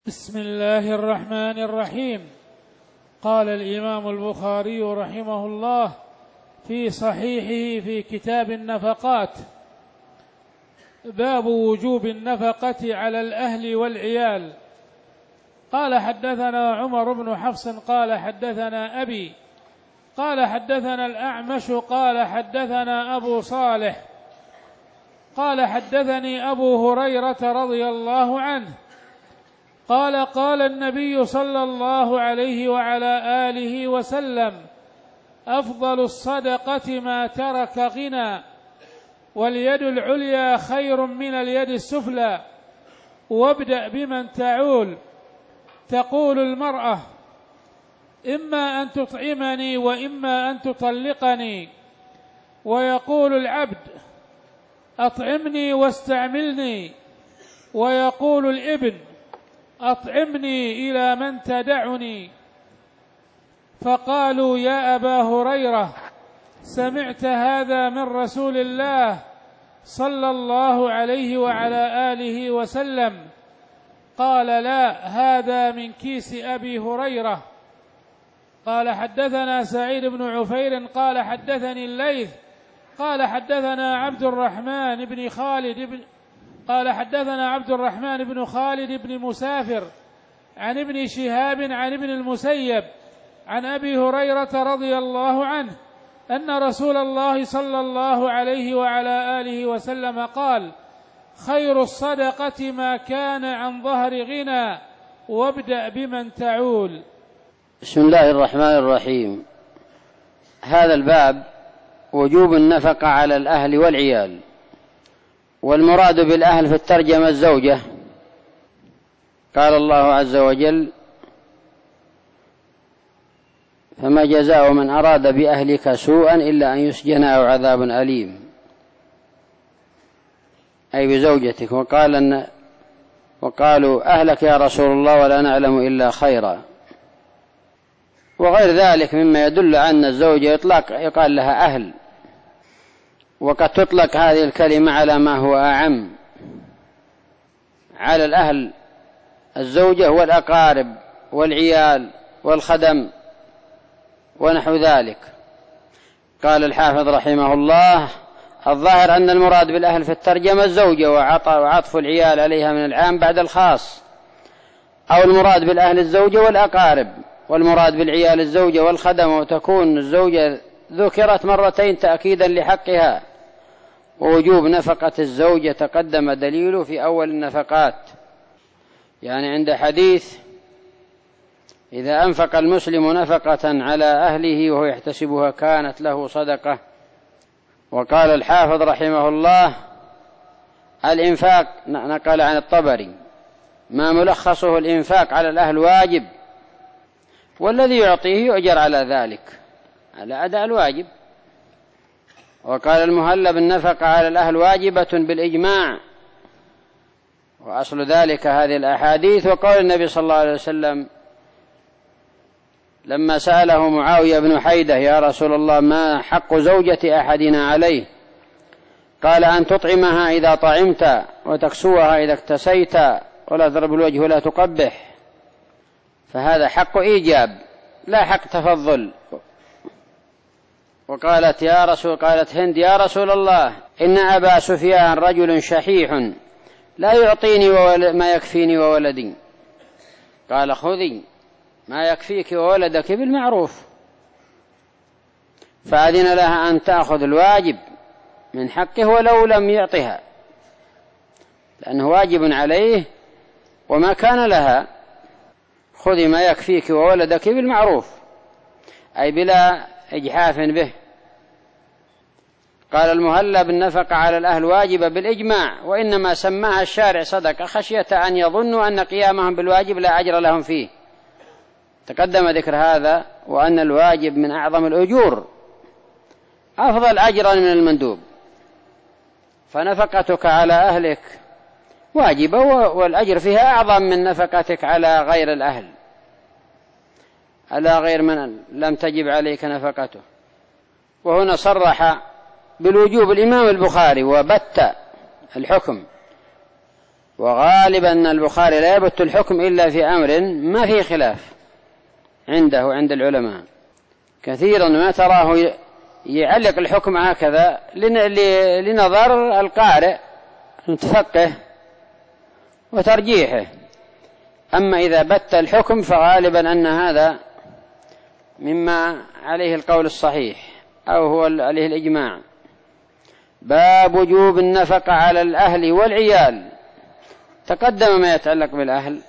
بسم الله الرحمن الرحيم. قال الإمام البخاري رحمه الله في صحيحه في كتاب النفقات: باب وجوب النفقة على الأهل والعيال. قال حدثنا عمر بن حفص قال حدثنا أبي قال حدثنا الأعمش قال حدثنا أبو صالح قال حدثني أبو هريرة رضي الله عنه قال: قال النبي صلى الله عليه وعلى آله وسلم: أفضل الصدقة ما ترك غنى، واليد العليا خير من اليد السفلى، وابدأ بمن تعول. تقول المرأة: إما أن تطعمني وإما أن تطلقني، ويقول العبد: أطعمني واستعملني، ويقول الابن: أطعمني إلى من تدعني. فقالوا: يا أبا هريرة، سمعت هذا من رسول الله صلى الله عليه وعلى آله وسلم؟ قال: لا، هذا من كيس أبي هريرة. قال حدثنا سعيد بن عفير قال حدثني الليث قال حدثنا عبد الرحمن بن خالد بن مسافر عن ابن شهاب عن ابن المسيب عن أبي هريرة رضي الله عنه أن رسول الله صلى الله عليه وعلى آله وسلم قال: خير الصدقة ما كان عن ظهر غنى، وابدأ بمن تعول. بسم الله الرحمن الرحيم. هذا الباب وجوب النفقة على الأهل والعيال، والمراد بالأهل في الترجمة الزوجة. قال الله عز وجل: فما جزاء من أراد بأهلك سوءا إلا أن يسجن أو عذاب أليم، أي بزوجتك. وقالوا: أهلك يا رسول الله ولا نعلم إلا خيرا، وغير ذلك مما يدل على أن الزوجة يقال لها أهل، وقد تطلق هذه الكلمة على ما هو أعم، على الأهل الزوجة والأقارب والعيال والخدم ونحو ذلك. قال الحافظ رحمه الله: الظاهر أن المراد بالأهل في الترجمة الزوجة، وعطف العيال عليها من العام بعد الخاص، أو المراد بالأهل الزوجة والأقارب، والمراد بالعيال الزوجة والخدم، وتكون الزوجة ذكرت مرتين تأكيدا لحقها. ووجوب نفقة الزوجة تقدم دليله في أول النفقات، يعني عند حديث: إذا أنفق المسلم نفقة على أهله وهو يحتسبها كانت له صدقة. وقال الحافظ رحمه الله: الإنفاق، نقل عن الطبري، ما ملخصه الإنفاق على الأهل واجب، والذي يعطيه يؤجر على ذلك، على أداء الواجب. وقال المهلب: النفقة على الأهل واجبة بالإجماع، وأصل ذلك هذه الأحاديث وقول النبي صلى الله عليه وسلم لما سأله معاوية بن حيدة: يا رسول الله، ما حق زوجة أحدنا عليه؟ قال: أن تطعمها إذا طعمت، وتكسوها إذا اكتسيت، ولا تضرب الوجه ولا تقبح. فهذا حق إيجاب لا حق تفضل. قالت هند: يا رسول الله، إن أبا سفيان رجل شحيح لا يعطيني ما يكفيني وولدي. قال: خذي ما يكفيك وولدك بالمعروف. فأذن لها أن تأخذ الواجب من حقه ولو لم يعطها، لأنه واجب عليه وما كان لها. خذي ما يكفيك وولدك بالمعروف، أي بلا إجحاف به. قال المهلب: النفقة على الأهل واجبة بالإجماع، وإنما سماها الشارع صدقة خشية أن يظنوا أن قيامهم بالواجب لا أجر لهم فيه. تقدم ذكر هذا، وأن الواجب من أعظم الأجور، أفضل أجرا من المندوب. فنفقتك على أهلك واجبة، والأجر فيها أعظم من نفقتك على غير الأهل، على غير من لم تجب عليك نفقته. وهنا صرح بالوجوب الإمام البخاري وبت الحكم، وغالبا أن البخاري لا يبت الحكم إلا في أمر ما فيه خلاف عنده وعند العلماء. كثيرا ما تراه يعلق الحكم هكذا لنظر القارئ المتفقه وترجيحه. أما إذا بت الحكم فغالبا أن هذا مما عليه القول الصحيح أو هو عليه الإجماع. باب وجوب النفقة على الأهل والعيال. تقدم ما يتعلق بالأهل،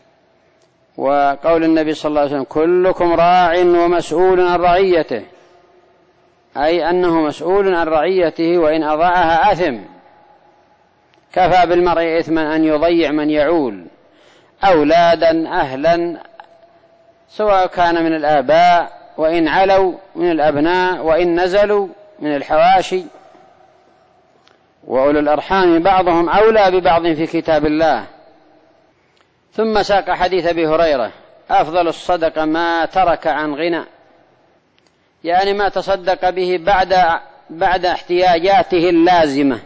وقول النبي صلى الله عليه وسلم كلكم راع ومسؤول عن رعيته، أي أنه مسؤول عن رعيته وإن أضاعها آثم. كفى بالمرء إثما أن يضيع من يعول أولادا أهلا، سواء كان من الآباء وإن علوا من الأبناء وإن نزلوا من الحواشي. وأولو الأرحام بعضهم أولى ببعض في كتاب الله. ثم ساق حديث أبي هريرة أفضل الصدقة ما ترك عن غنى، يعني ما تصدق به بعد احتياجاته اللازمة،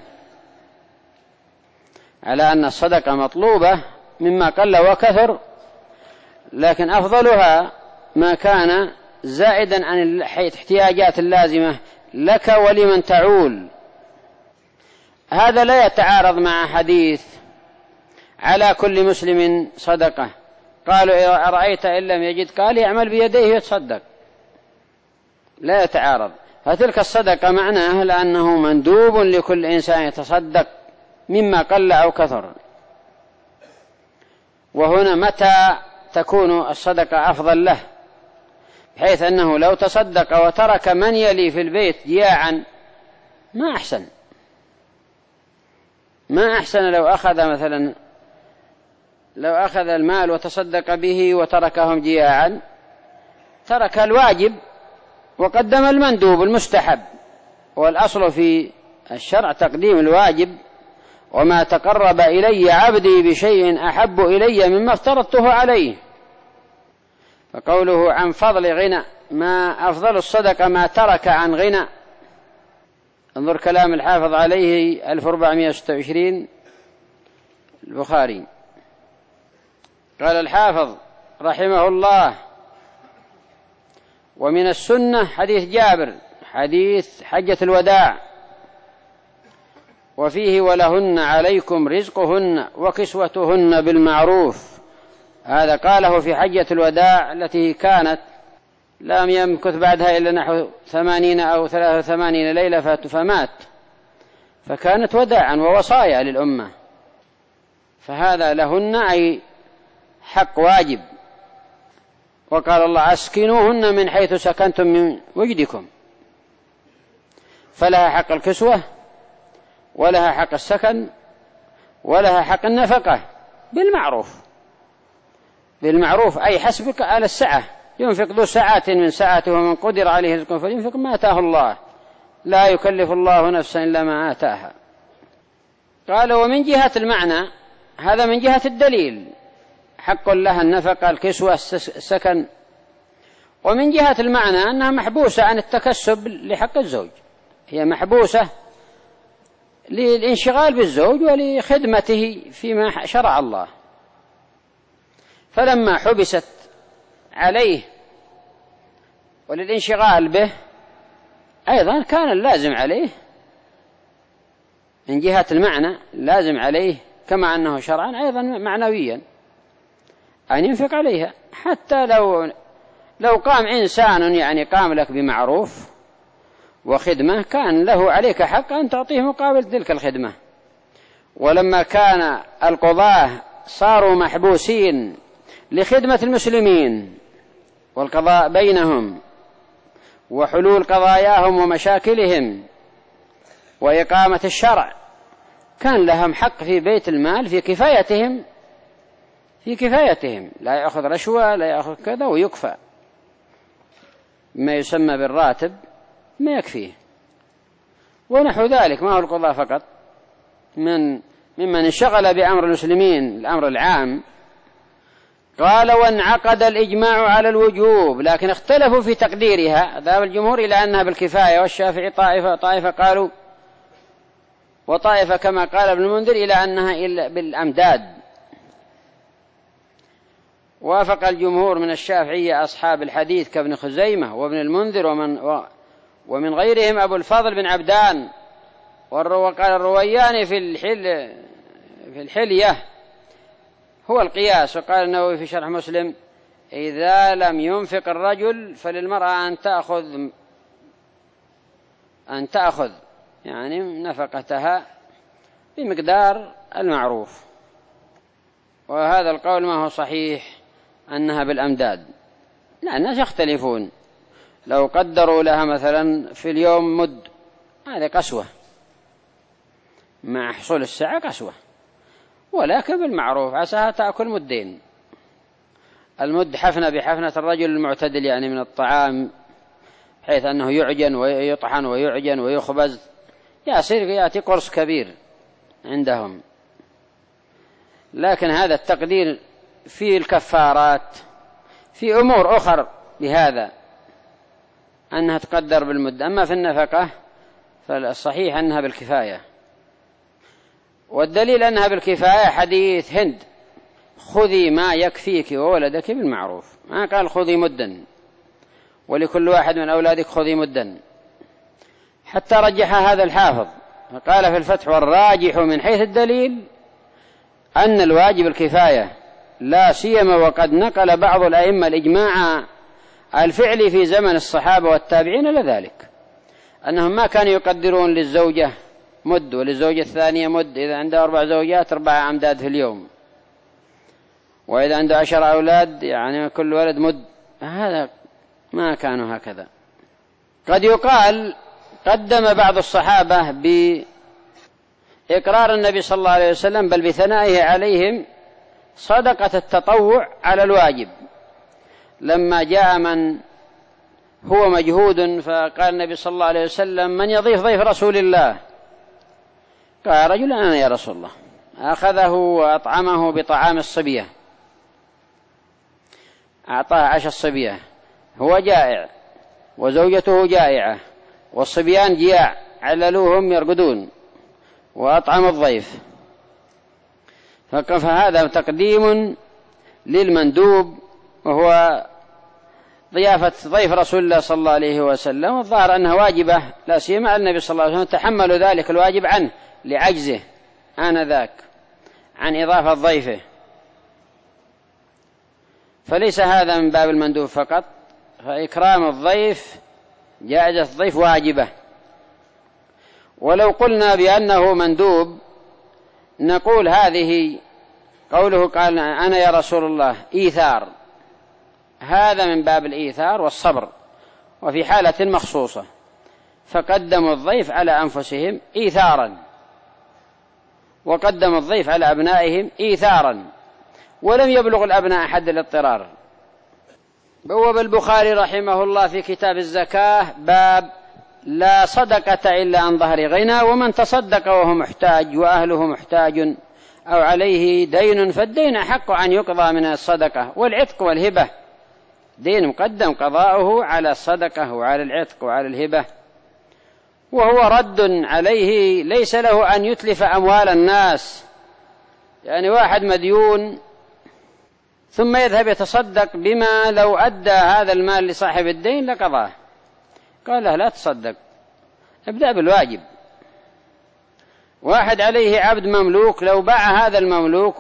على أن الصدقة مطلوبة مما قل وكثر، لكن أفضلها ما كان زائدا عن الاحتياجات اللازمة لك ولمن تعول. هذا لا يتعارض مع حديث على كل مسلم صدقة. قالوا أرأيت إن لم يجد؟ قال يعمل بيديه يتصدق. لا يتعارض. فتلك الصدقة معناه لأنه مندوب لكل إنسان يتصدق مما قل أو كثر. وهنا متى تكون الصدقة أفضل له؟ بحيث أنه لو تصدق وترك من يلي في البيت جياعا ما أحسن لو أخذ المال وتصدق به وتركهم جياعا، ترك الواجب وقدم المندوب المستحب. والأصل في الشرع تقديم الواجب. وما تقرب إلي عبدي بشيء أحب إلي مما افترضته عليه. فقوله عن فضل غنى، ما أفضل الصدقة ما ترك عن غنى. انظر كلام الحافظ عليه 1426 البخاري. قال الحافظ رحمه الله: ومن السنة حديث جابر، حديث حجة الوداع، وفيه ولهن عليكم رزقهن وكسوتهن بالمعروف. هذا قاله في حجة الوداع التي كانت لم يمكث بعدها إلا نحو 80 أو 83 ليلة فمات، فكانت وداعا ووصايا للأمة. فهذا لهن أي حق واجب. وقال الله: أسكنوهن من حيث سكنتم من وجدكم. فلها حق الكسوة، ولها حق السكن، ولها حق النفقة بالمعروف أي حسبك على السعة. ينفق ذو سعة من سعته، ومن قدر عليه رزقه فلينفق ما آتاه الله، لا يكلف الله نفسا إلا ما آتاها. قال: ومن جهة المعنى، هذا من جهة الدليل، حق لها النفقة الكسوة السكن. ومن جهة المعنى أنها محبوسة عن التكسب لحق الزوج، هي محبوسة للانشغال بالزوج ولخدمته فيما شرع الله. فلما حبست عليه وللانشغال به أيضا كان اللازم عليه من جهة المعنى، لازم عليه كما أنه شرعا أيضا معنويا أن ينفق عليها. حتى لو قام إنسان يعني قام لك بمعروف وخدمة، كان له عليك حق أن تعطيه مقابل تلك الخدمة. ولما كان القضاة صاروا محبوسين لخدمة المسلمين والقضاء بينهم وحلول قضاياهم ومشاكلهم وإقامة الشرع، كان لهم حق في بيت المال في كفايتهم، لا يأخذ رشوة، لا يأخذ كذا، ويكفى ما يسمى بالراتب ما يكفيه. ونحو ذلك، ما هو القضاء فقط، ممن انشغل بأمر المسلمين الأمر العام. قال: وانعقد الإجماع على الوجوب، لكن اختلفوا في تقديرها. ذهب الجمهور إلى أنها بالكفاية، والشافعي طائفة قالوا وطائفة كما قال ابن المنذر إلى أنها بالأمداد. وافق الجمهور من الشافعية أصحاب الحديث كابن خزيمة وابن المنذر ومن غيرهم أبو الفضل بن عبدان، وقال الروياني في الحلية هو القياس. وقال النووي في شرح مسلم: إذا لم ينفق الرجل فللمرأة أن تأخذ يعني نفقتها بمقدار المعروف. وهذا القول ما هو صحيح أنها بالأمداد، لا، الناس يختلفون. لو قدروا لها مثلا في اليوم مد، هذه قسوة مع حصول الساعة قسوة، ولكن بالمعروف عساها تأكل مدين. المد حفنة بحفنة الرجل المعتدل يعني من الطعام، حيث أنه يعجن ويطحن ويعجن ويخبز، يأتي قرص كبير عندهم. لكن هذا التقدير في الكفارات، في أمور أخر بهذا أنها تقدر بالمد. أما في النفقة فالصحيح أنها بالكفاية. والدليل أنها بالكفاية حديث هند: خذي ما يكفيك وولدك بالمعروف. ما قال خذي مدا ولكل واحد من أولادك خذي مدا، حتى رجح هذا الحافظ فقال في الفتح: والراجح من حيث الدليل أن الواجب الكفاية، لا سيما وقد نقل بعض الأئمة الإجماع الفعلي في زمن الصحابة والتابعين لذلك، أنهم ما كانوا يقدرون للزوجة مد وللزوجة الثانية مد، إذا عنده 4 زوجات 4 أمداد في اليوم، وإذا عنده 10 أولاد يعني كل ولد مد. هذا ما كانوا هكذا. قد يقال قدم بعض الصحابة بإقرار النبي صلى الله عليه وسلم بل بثنائه عليهم صدقة التطوع على الواجب، لما جاء من هو مجهود فقال النبي صلى الله عليه وسلم: من يضيف ضيف رسول الله؟ قال رجل: أنا يا رسول الله. أخذه وأطعمه بطعام الصبية، أعطاه 10 صبية، هو جائع وزوجته جائعة والصبيان جياع، عللوهم يرقدون، وأطعم الضيف. فهذا تقديم للمندوب، وهو ضيافة ضيف رسول الله صلى الله عليه وسلم، والظاهر أنها واجبة، لا سيما النبي صلى الله عليه وسلم تحمل ذلك الواجب عنه لعجزه آنذاك عن إضافة ضيفه. فليس هذا من باب المندوب فقط، فإكرام الضيف جائزة الضيف واجبة. ولو قلنا بأنه مندوب نقول هذه قوله قال: أنا يا رسول الله إيثار، هذا من باب الإيثار والصبر، وفي حالة مخصوصة، فقدموا الضيف على أنفسهم إيثارا، وقدموا الضيف على أبنائهم إيثارا، ولم يبلغ الأبناء حد الاضطرار. بوب البخاري رحمه الله في كتاب الزكاة باب: لا صدقة إلا عن ظهر غنى، ومن تصدق وهو محتاج وأهله محتاج أو عليه دين فالدين أحق أن يقضى من الصدقة. والعتق والهبة دين مقدم قضاؤه على الصدقة وعلى العتق وعلى الهبة، وهو رد عليه، ليس له أن يتلف أموال الناس. يعني واحد مديون ثم يذهب يتصدق بما لو أدى هذا المال لصاحب الدين لقضاه، قال له: لا تصدق، ابدأ بالواجب. واحد عليه عبد مملوك، لو باع هذا المملوك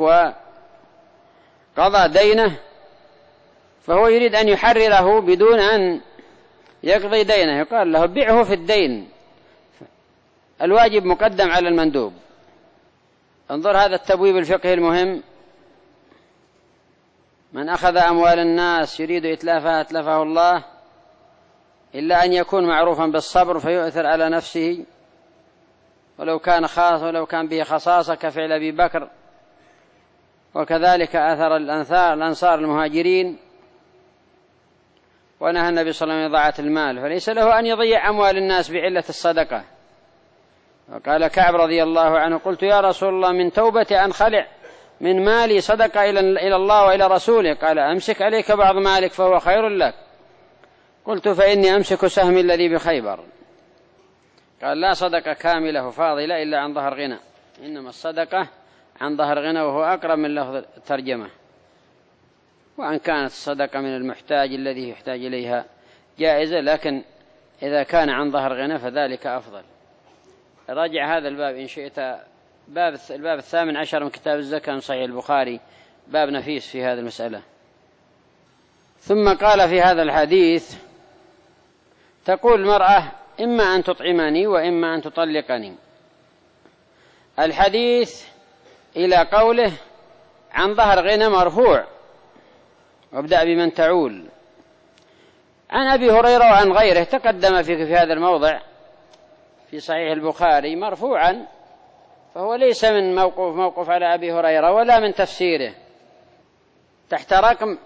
وقضى دينه فهو يريد أن يحرره بدون أن يقضي دينه، يقال له: بيعه في الدين. الواجب مقدم على المندوب. انظر هذا التبويب الفقهي المهم: من أخذ أموال الناس يريد إتلافها أتلفه الله، إلا أن يكون معروفا بالصبر فيؤثر على نفسه، ولو كان به خصاصة كفعل أبي بكر، وكذلك أثر الأنصار المهاجرين. ونهى النبي صلى الله عليه وسلم عن إضاعة المال، فليس له أن يضيع أموال الناس بعلة الصدقة. وقال كعب رضي الله عنه: قلت يا رسول الله من توبة أنخلع من مالي صدقة إلى الله وإلى رسوله؟ قال: أمسك عليك بعض مالك فهو خير لك. قلت: فإني أمسك سهمي الذي بخيبر. قال لا صدقة كاملة فاضلة إلا عن ظهر غنى، إنما الصدقة عن ظهر غنى، وهو أقرب من لفظ الترجمة. وأن كانت الصدقة من المحتاج الذي يحتاج إليها جائزة، لكن إذا كان عن ظهر غنى فذلك أفضل. راجع هذا الباب إن شئت، الباب 18 من كتاب الزكاة من صحيح البخاري، باب نفيس في هذه المسألة. ثم قال في هذا الحديث: تقول المرأة: إما أن تطعمني وإما أن تطلقني. الحديث إلى قوله عن ظهر غنى مرفوع، وابدأ بمن تعول، عن أبي هريرة وعن غيره تقدم في هذا الموضع في صحيح البخاري مرفوعا، فهو ليس من موقوف على أبي هريرة ولا من تفسيره، تحت رقم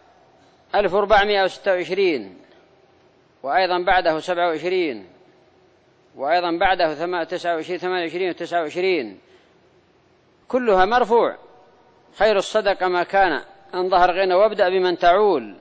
1426، وأيضا بعده 27، وأيضا بعده 29 28 و29، كلها مرفوع. خير الصدقة ما كان عن ظهر غنى وابدأ بمن تعول.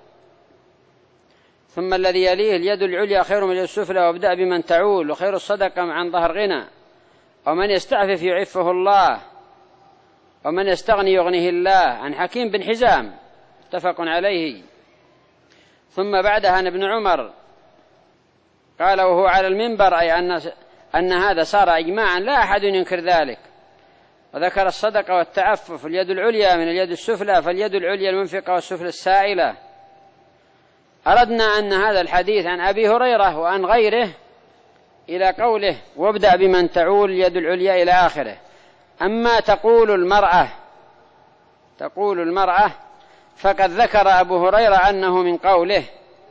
ثم الذي يليه: اليد العليا خير من اليد السفلى وابدأ بمن تعول. وخير الصدقة عن ظهر غنى. ومن يستعفف يعفه الله، ومن يستغني يغنيه الله. عن حكيم بن حزام، متفق عليه. ثم بعدها عن ابن عمر قال وهو على المنبر: أي أن هذا صار إجماعا لا أحد ينكر ذلك. وذكر الصدقة والتعفف: اليد العليا من اليد السفلى، فاليد العليا المنفقة والسفلى السائلة. أردنا أن هذا الحديث عن أبي هريرة وعن غيره إلى قوله وابدأ بمن تعول اليد العليا إلى آخره. أما تقول المرأة فقد ذكر أبو هريرة أنه من قوله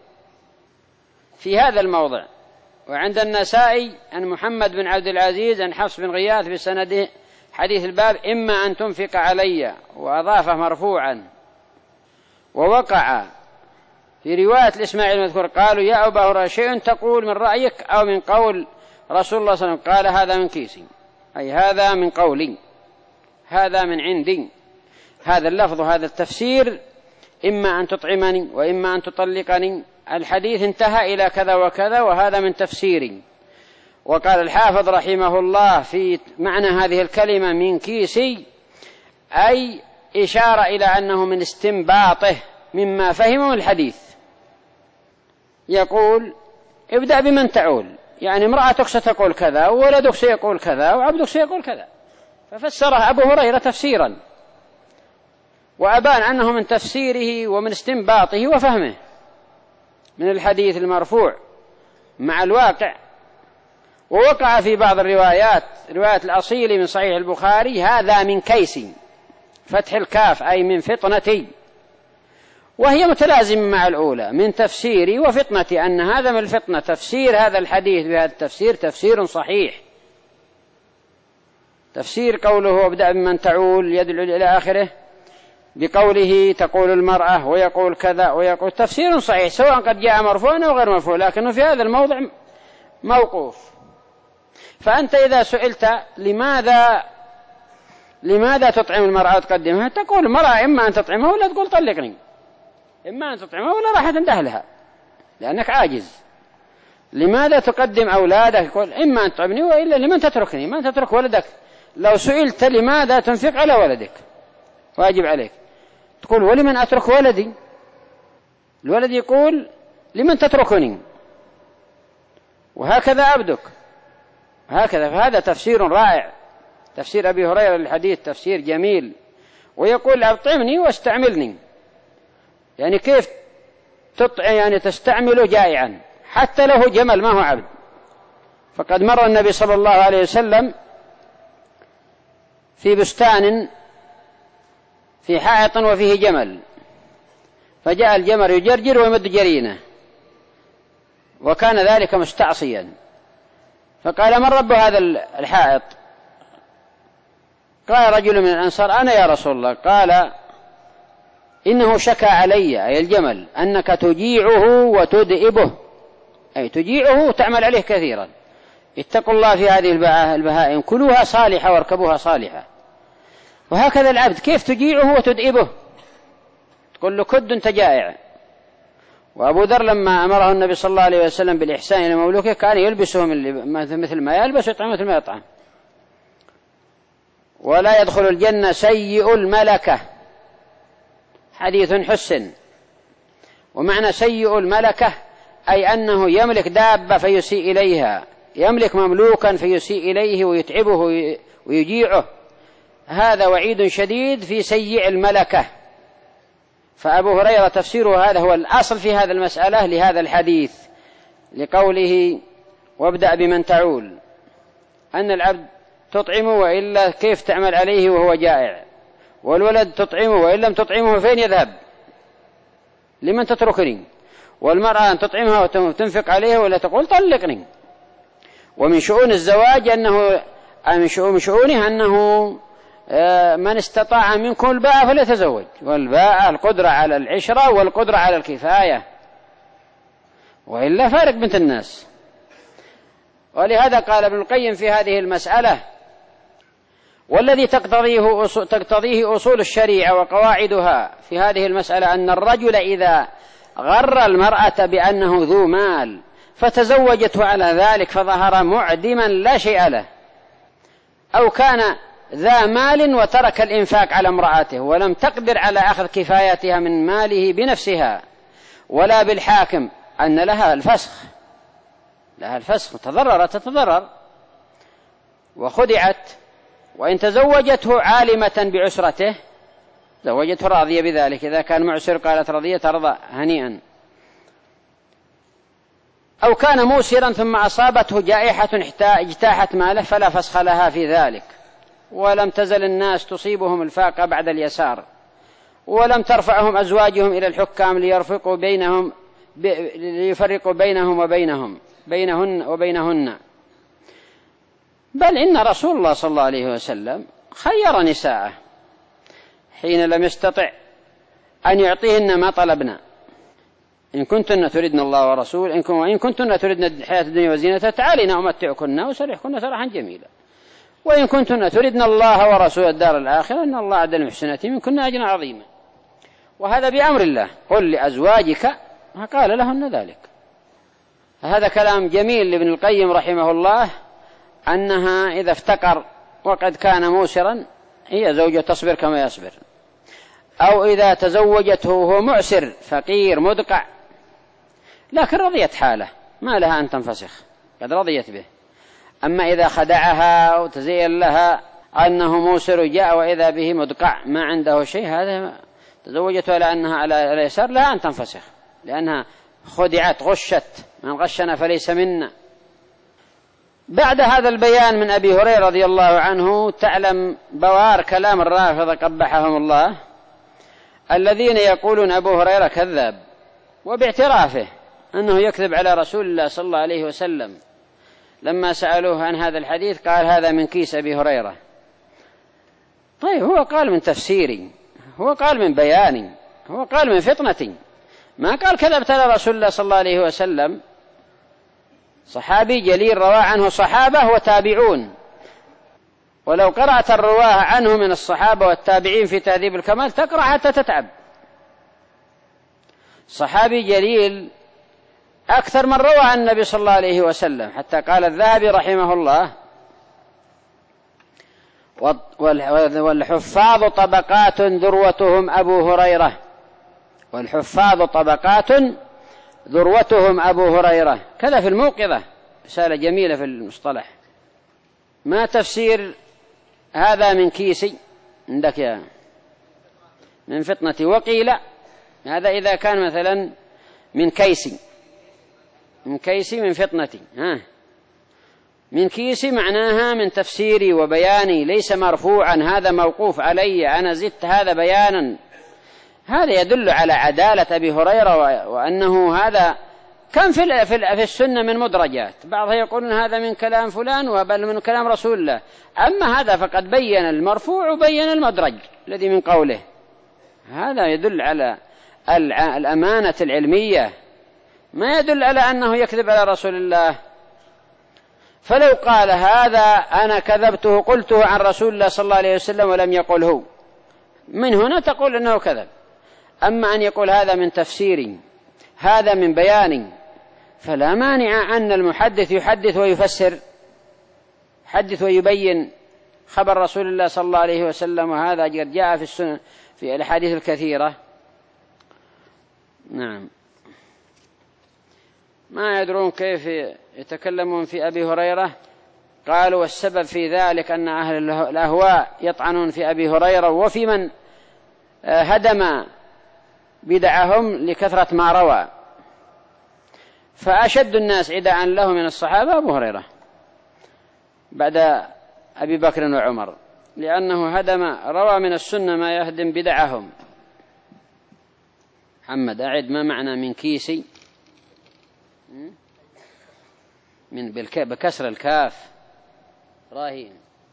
في هذا الموضع. وعند النسائي عن محمد بن عبد العزيز عن حفص بن غياث بسنده حديث الباب: إما أن تنفق علي، وأضافه مرفوعا. ووقع في رواية الإسماعيلي المذكور قالوا: يا أبا هريرة شيء تقول من رأيك أو من قول رسول الله صلى الله عليه وسلم؟ قال: هذا من كيسي، أي هذا من قولي، هذا من عندي. هذا اللفظ هذا التفسير: إما أن تطعمني وإما أن تطلقني. الحديث انتهى إلى كذا وكذا، وهذا من تفسيري. وقال الحافظ رحمه الله في معنى هذه الكلمة من كيسي، أي إشارة إلى أنه من استنباطه مما فهمه الحديث. يقول: ابدأ بمن تعول، يعني امرأتك ستقول كذا، وولدك سيقول كذا، وعبدك سيقول كذا. ففسره أبو هريرة تفسيرا، وأبان أنه من تفسيره ومن استنباطه وفهمه من الحديث المرفوع مع الواقع. ووقع في بعض الروايات، رواية الأصيل من صحيح البخاري: هذا من كيسي، فتح الكاف، أي من فطنتي. وهي متلازمة مع الأولى من تفسيري وفطنتي، أن هذا من الفطنة. تفسير هذا الحديث بهذا التفسير تفسير صحيح. تفسير قوله وابدأ بمن تعول يد العليا إلى آخره بقوله تقول المرأة ويقول كذا ويقول، تفسير صحيح، سواء قد جاء مرفوعا أو غير مرفوع، لكنه في هذا الموضع موقوف. فأنت إذا سئلت لماذا تطعم المرأة وتقدمها، تقول المرأة إما أن تطعمها ولا تقول طلقني، إما أن تطعمها ولا راح تنده لها لأنك عاجز. لماذا تقدم أولادك؟ يقول إما أن تطعمني وإلا لمن تتركني، ما تترك ولدك. لو سئلت لماذا تنفق على ولدك واجب عليك تقول ولمن أترك ولدي. الولد يقول لمن تتركني، وهكذا عبدك، هكذا. فهذا تفسير رائع، تفسير أبي هريرة للحديث تفسير جميل. ويقول أطعمني واستعملني، يعني كيف يعني تستعمله جائعا حتى له جمل ما هو عبد. فقد مر النبي صلى الله عليه وسلم في بستان في حائط وفيه جمل، فجاء الجمل يجرجر ويمد جرينه، وكان ذلك مستعصيا. فقال: من رب هذا الحائط؟ قال رجل من الأنصار: أنا يا رسول الله. قال: إنه شكى علي، أي الجمل، أنك تجيعه وتدئبه، أي تجيعه وتعمل عليه كثيرا. اتقوا الله في هذه البهائم، كلوها صالحة واركبوها صالحة. وهكذا العبد، كيف تجيعه وتدئبه؟ تقول له كد أنت جائع، وأبو ذر لما أمره النبي صلى الله عليه وسلم بالإحسان إلى مملوكه كان يلبسه مثل ما يلبس ويطعم مثل ما يطعم. ولا يدخل الجنة سيء الملكة، حديث حسن. ومعنى سيء الملكة أي أنه يملك دابة فيسيء إليها، يملك مملوكا فيسيء إليه ويتعبه ويجيعه، هذا وعيد شديد في سيء الملكة. فأبو هريرة تفسيره هذا هو الأصل في هذا المسألة لهذا الحديث، لقوله وابدأ بمن تعول، أن العبد تطعمه وإلا كيف تعمل عليه وهو جائع، والولد تطعمه وإن لم تطعمه فين يذهب، لمن تتركني، والمرأة أن تطعمها وتنفق عليها ولا تقول طلقني. ومن شؤون الزواج أنه من شؤونه أنه من استطاع منكم الباءة فليتزوج، والباءة القدرة على العشرة والقدرة على الكفاية، وإلا فارق بنت الناس. ولهذا قال ابن القيم في هذه المسألة: والذي تقتضيه أصول الشريعة وقواعدها في هذه المسألة أن الرجل إذا غر المرأة بأنه ذو مال فتزوجته على ذلك فظهر معدما لا شيء له، أو كان ذا مال وترك الإنفاق على امرأته ولم تقدر على أخذ كفايتها من ماله بنفسها ولا بالحاكم، أن لها الفسخ، تتضرر وخدعت. وإن تزوجته عالمة بعسرته زوجته راضية بذلك، إذا كان معسر قالت رضية ترضى هنيئا. أو كان موسرا ثم أصابته جائحة اجتاحت ماله فلا فسخ لها في ذلك. ولم تزل الناس تصيبهم الفاقة بعد اليسار، ولم ترفعهم أزواجهم إلى الحكام ليفرقوا بينهن وبينهن، بل إن رسول الله صلى الله عليه وسلم خير نساءه حين لم يستطع أن يعطيهن ما طلبنا: إن كنتن تردن الله ورسوله وإن كنتن تردن الحياة الدنيا وزينتها تعالينا أمتعكن وسرحكن سراحا جميلا، وإن كنتن تردن الله ورسوله الدار الآخرة إن الله أعد للمحسنات منكن أجرا عظيما. وهذا بأمر الله: قل لأزواجك، قال لهن ذلك. هذا كلام جميل لابن القيم رحمه الله، أنها إذا افتقر وقد كان موسرا هي زوجة تصبر كما يصبر، أو إذا تزوجته وهو معسر فقير مدقع لكن رضيت حاله ما لها أن تنفسخ، قد رضيت به. أما إذا خدعها وتزين لها أنه موسر جاء وإذا به مدقع ما عنده شيء، هذا تزوجته على أنها على اليسار لها أن تنفسخ، لأنها خدعت غشت، من غشنا فليس منا. بعد هذا البيان من أبي هريرة رضي الله عنه تعلم بوار كلام الرافضة قبحهم الله، الذين يقولون أبو هريرة كذاب، وباعترافه أنه يكذب على رسول الله صلى الله عليه وسلم. لما سألوه عن هذا الحديث قال هذا من كيس أبي هريرة. طيب هو قال من تفسيري، هو قال من بياني، هو قال من فطنتي، ما قال كذبت على رسول الله صلى الله عليه وسلم. صحابي جليل روى عنه صحابة وتابعون، ولو قرأت الرواه عنه من الصحابة والتابعين في تهذيب الكمال تقرأ حتى تتعب. صحابي جليل أكثر من روى عن النبي صلى الله عليه وسلم، حتى قال الذهبي رحمه الله: والحفاظ طبقات ذروتهم أبو هريرة. والحفاظ طبقات ذروتهم أبو هريرة. كذا في الموقظة، رسالة جميلة في المصطلح. ما تفسير هذا من كيسي عندك يا من فطنتي؟ وقيل هذا إذا كان مثلا من كيسي من فطنتي، من كيسي معناها من تفسيري وبياني، ليس مرفوعا، هذا موقوف علي، أنا زدت هذا بيانا. هذا يدل على عدالة أبي هريرة، وأنه هذا كم في السنة من مدرجات، بعضها يقولون هذا من كلام فلان وبل من كلام رسول الله، أما هذا فقد بين المرفوع وبين المدرج الذي من قوله. هذا يدل على الأمانة العلمية، ما يدل على أنه يكذب على رسول الله. فلو قال هذا أنا كذبته قلته عن رسول الله صلى الله عليه وسلم ولم يقله، من هنا تقول أنه كذب. أما أن يقول هذا من تفسيري، هذا من بيان، فلا مانع أن المحدث يحدث ويفسر، يحدث ويبين خبر رسول الله صلى الله عليه وسلم، وهذا قد جاء في السنة في الأحاديث الكثيرة. نعم. ما يدرون كيف يتكلمون في أبي هريرة. قالوا والسبب في ذلك أن أهل الأهواء يطعنون في أبي هريرة وفي من هدم بدعهم لكثرة ما روى، فأشد الناس عداء له من الصحابة أبو هريرة بعد أبي بكر وعمر، لأنه روى من السنة ما يهدم بدعهم. محمد أعد ما معنى من كيسي؟ بكسر الكاف راهين.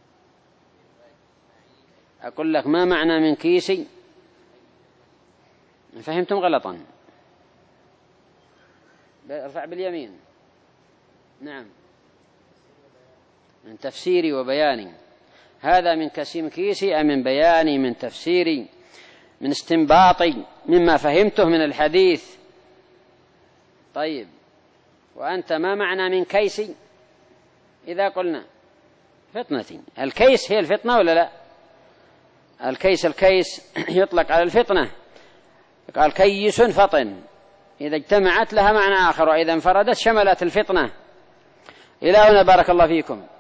أقول لك ما معنى من كيسي؟ فهمتم غلطا. ارفع باليمين. نعم، من تفسيري وبياني. هذا من كيسي أم من بياني، من تفسيري، من استنباطي مما فهمته من الحديث. طيب، وأنت ما معنى من كيسي؟ إذا قلنا فتنة، الكيس هي الفتنة ولا لا؟ الكيس يطلق على الفتنة، قال كيس فطن، إذا اجتمعت لها معنى آخر، وإذا انفردت شملت الفتنة. إلى هنا بارك الله فيكم.